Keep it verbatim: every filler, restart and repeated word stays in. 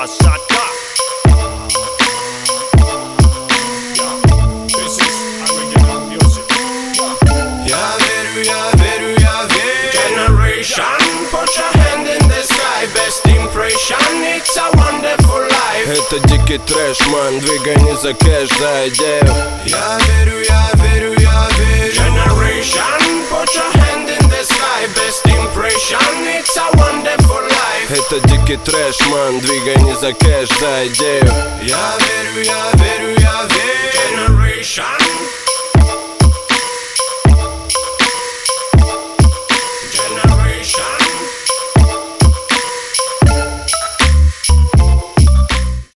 Красота. This is original music. Я верю, я верю, я верю. Generation, put your hand in the sky. Best impression, it's a wonderful life. Это дикий трэш, ман, двигай не за кэш, за идею. Я верю, я верю, я верю. Generation, put your hand in the sky. Best impression, it's a wonderful life. Это дикий трэш, ман, двигай не за кэш, за идею. Я верю, я верю, я верю.